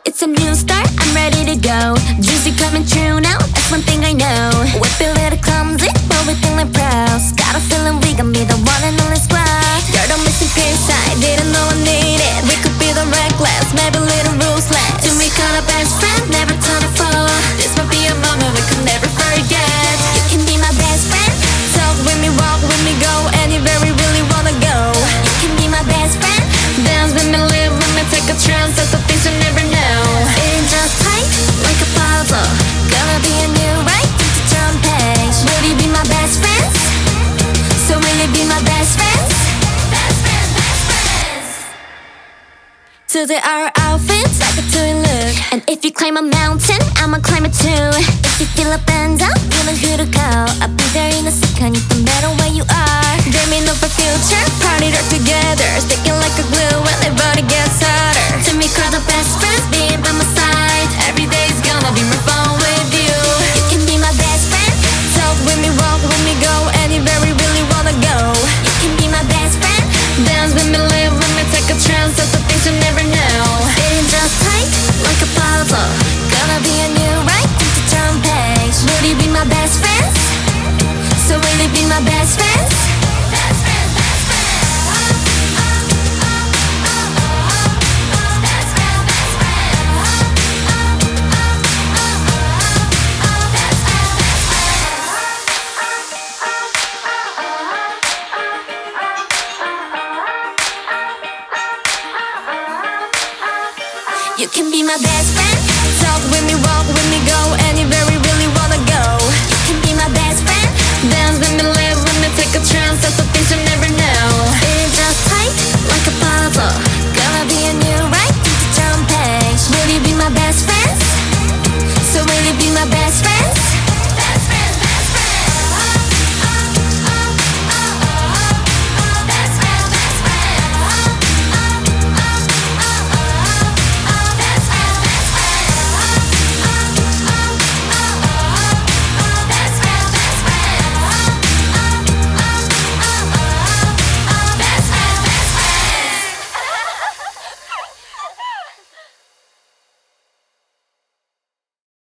It's a new start, I'm ready to go. Juicy coming true now, that's one thing I know. We're a little clumsy, but we're feeling proud. Got a feeling we gon' be the one and only squad. You're the missing piece, I didn't know I needed. We could be the reckless, maybe a little ruthless. To me, call a best friend, never turn a foe. This might be a moment we could never forget. You can be my best friend, talk with me, walk with me, go anywhere we really wanna go. You can be my best friend, dance with me, live with me, take a chance at the things you never know. It ain't just tight, like a puzzle. Gonna be a new right into drum page. Will you be my best friends? So will you be my best friends? Best friends, best friends. Today our outfits like a twin look. And if you climb a mountain, I'ma climb it too. If you feel a bend up, you know who to call. I'll be there in a second, no matter where you are. Dreaming of a future, party all together. Sticking like a glue when the body gets hotter. To me, call the best friends, being by my side. Every day's gonna be more fun with you. You can be my best friend, talk with me, walk with me, go anywhere we really wanna go. You can be my best friend, dance with me, live with me, take a chance at the things you never know. It ain't just tight, like a puzzle. Gonna be a new right into drum page. Will you be my best friends? So will you be my best friends? Best friends, best friends. Best friends, best friends. Best friends, best friends. You can be my best friend, talk with me, walk with me, go anywhere we really wanna go. You can be my best friend, dance with me, live with me, take a chance at the things you never know. It ain't just tight, like a puzzle. Gonna be a new right into drum page. Will you be my best friends? So will you be my best friends?